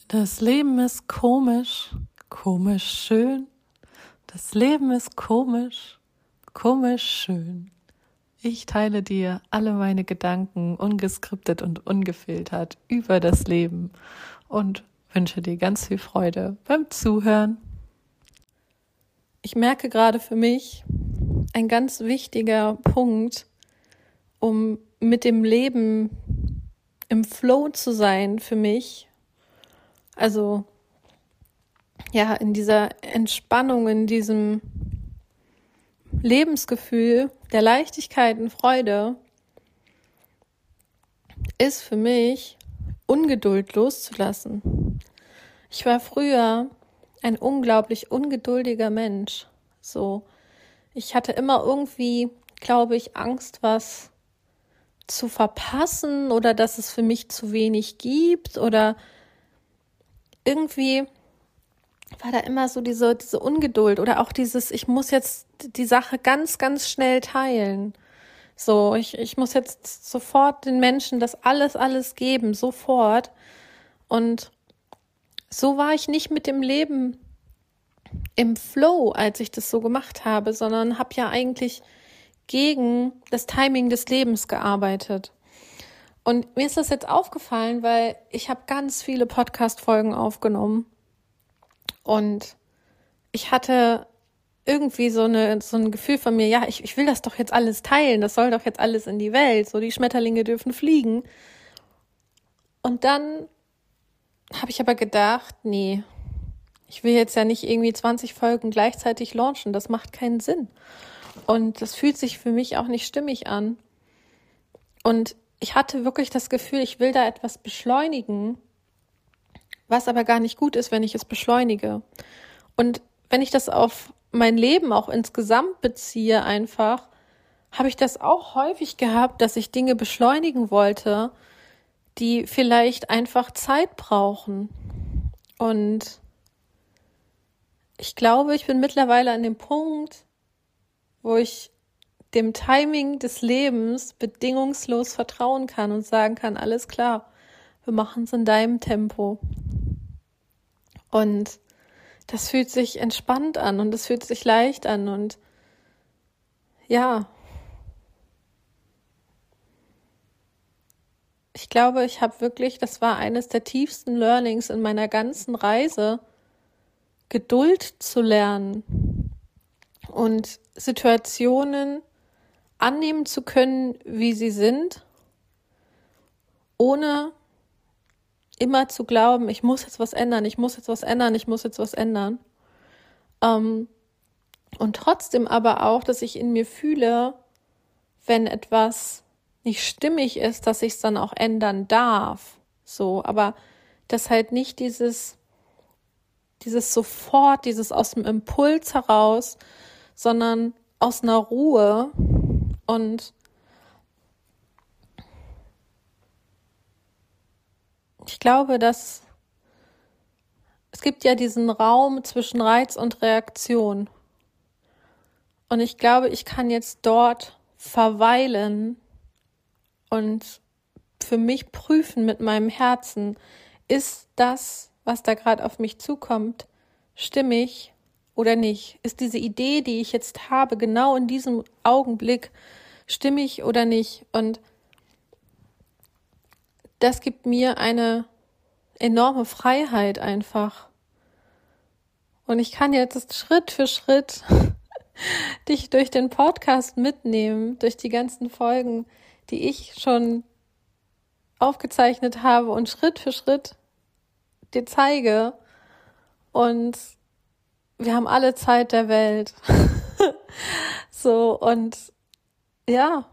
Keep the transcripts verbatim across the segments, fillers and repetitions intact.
Das Leben ist komisch, komisch schön. Das Leben ist komisch, komisch schön. Ich teile dir alle meine Gedanken ungeskriptet und ungefiltert über das Leben und wünsche dir ganz viel Freude beim Zuhören. Ich merke gerade für mich, ein ganz wichtiger Punkt, um mit dem Leben im Flow zu sein für mich, also ja, in dieser Entspannung, in diesem Lebensgefühl der Leichtigkeit und Freude, ist für mich, Ungeduld loszulassen. Ich war früher ein unglaublich ungeduldiger Mensch. So, ich hatte immer irgendwie, glaube ich, Angst, was zu verpassen oder dass es für mich zu wenig gibt oder irgendwie war da immer so diese, diese Ungeduld oder auch dieses, ich muss jetzt die Sache ganz, ganz schnell teilen. So, ich, ich muss jetzt sofort den Menschen das alles, alles geben, sofort. Und so war ich nicht mit dem Leben im Flow, als ich das so gemacht habe, sondern habe ja eigentlich gegen das Timing des Lebens gearbeitet. Und mir ist das jetzt aufgefallen, weil ich habe ganz viele Podcast-Folgen aufgenommen und ich hatte irgendwie so eine so ein Gefühl von mir, ja, ich, ich will das doch jetzt alles teilen, das soll doch jetzt alles in die Welt, so die Schmetterlinge dürfen fliegen. Und dann habe ich aber gedacht, nee, ich will jetzt ja nicht irgendwie zwanzig Folgen gleichzeitig launchen, das macht keinen Sinn. Und das fühlt sich für mich auch nicht stimmig an. Und ich hatte wirklich das Gefühl, ich will da etwas beschleunigen, was aber gar nicht gut ist, wenn ich es beschleunige. Und wenn ich das auf mein Leben auch insgesamt beziehe einfach, habe ich das auch häufig gehabt, dass ich Dinge beschleunigen wollte, die vielleicht einfach Zeit brauchen. Und ich glaube, ich bin mittlerweile an dem Punkt, wo ich dem Timing des Lebens bedingungslos vertrauen kann und sagen kann, alles klar, wir machen es in deinem Tempo. Und das fühlt sich entspannt an und es fühlt sich leicht an und ja, ich glaube, ich habe wirklich, das war eines der tiefsten Learnings in meiner ganzen Reise, Geduld zu lernen und Situationen annehmen zu können, wie sie sind, ohne immer zu glauben, ich muss jetzt was ändern, ich muss jetzt was ändern, ich muss jetzt was ändern. Ähm, und trotzdem aber auch, dass ich in mir fühle, wenn etwas nicht stimmig ist, dass ich es dann auch ändern darf. So, aber dass halt nicht dieses, dieses sofort, dieses aus dem Impuls heraus, sondern aus einer Ruhe. Und ich glaube, dass es gibt ja diesen Raum zwischen Reiz und Reaktion. Und ich glaube, ich kann jetzt dort verweilen und für mich prüfen mit meinem Herzen, ist das, was da gerade auf mich zukommt, stimmig oder nicht? Ist diese Idee, die ich jetzt habe, genau in diesem Augenblick stimmig oder nicht? Und das gibt mir eine enorme Freiheit einfach. Und ich kann jetzt Schritt für Schritt dich durch den Podcast mitnehmen, durch die ganzen Folgen, die ich schon aufgezeichnet habe und Schritt für Schritt dir zeige. Und wir haben alle Zeit der Welt. So, und ja,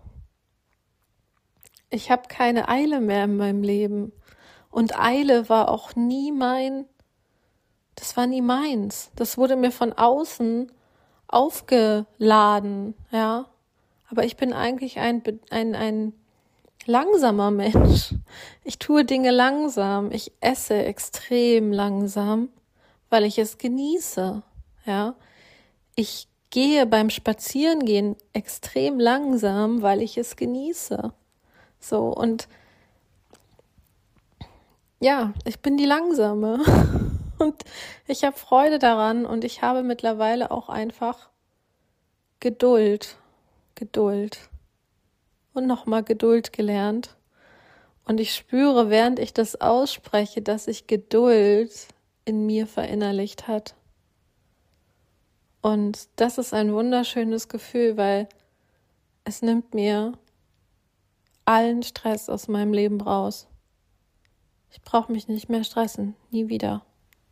ich habe keine Eile mehr in meinem Leben. Und Eile war auch nie mein, das war nie meins. Das wurde mir von außen aufgeladen, ja. Aber ich bin eigentlich ein, ein, ein langsamer Mensch. Ich tue Dinge langsam. Ich esse extrem langsam, weil ich es genieße, ja. Ich gehe beim Spazierengehen extrem langsam, weil ich es genieße. So, und ja, ich bin die Langsame und ich habe Freude daran und ich habe mittlerweile auch einfach Geduld, Geduld und nochmal Geduld gelernt. Und ich spüre, während ich das ausspreche, dass sich Geduld in mir verinnerlicht hat. Und das ist ein wunderschönes Gefühl, weil es nimmt mir allen Stress aus meinem Leben raus. Ich brauche mich nicht mehr stressen, nie wieder.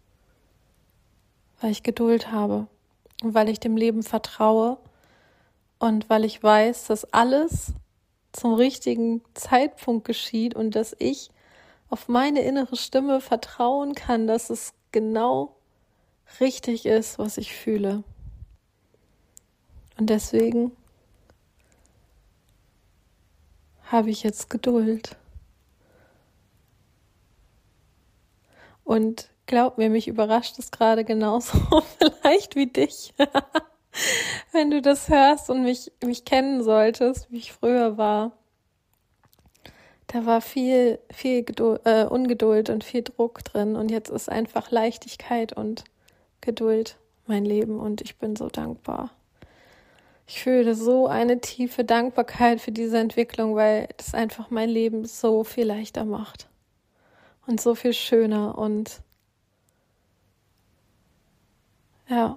Weil ich Geduld habe und weil ich dem Leben vertraue und weil ich weiß, dass alles zum richtigen Zeitpunkt geschieht und dass ich auf meine innere Stimme vertrauen kann, dass es genau richtig ist, was ich fühle. Und deswegen habe ich jetzt Geduld. Und glaub mir, mich überrascht es gerade genauso vielleicht wie dich. Wenn du das hörst und mich, mich kennen solltest, wie ich früher war, da war viel, viel Geduld, äh, Ungeduld und viel Druck drin und jetzt ist einfach Leichtigkeit und Geduld mein Leben und ich bin so dankbar. Ich fühle so eine tiefe Dankbarkeit für diese Entwicklung, weil das einfach mein Leben so viel leichter macht und so viel schöner und ja.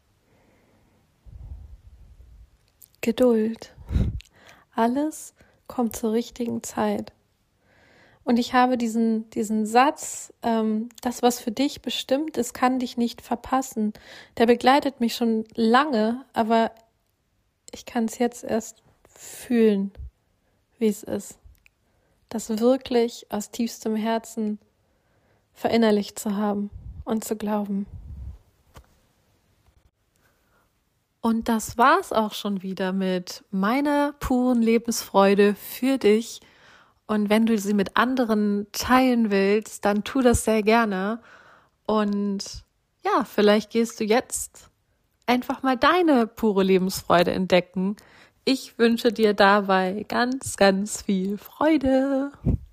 Geduld. Alles kommt zur richtigen Zeit. Und ich habe diesen, diesen Satz, ähm, das, was für dich bestimmt ist, kann dich nicht verpassen. Der begleitet mich schon lange, aber ich kann es jetzt erst fühlen, wie es ist. Das wirklich aus tiefstem Herzen verinnerlicht zu haben und zu glauben. Und das war's auch schon wieder mit meiner puren Lebensfreude für dich. Und wenn du sie mit anderen teilen willst, dann tu das sehr gerne. Und ja, vielleicht gehst du jetzt einfach mal deine pure Lebensfreude entdecken. Ich wünsche dir dabei ganz, ganz viel Freude.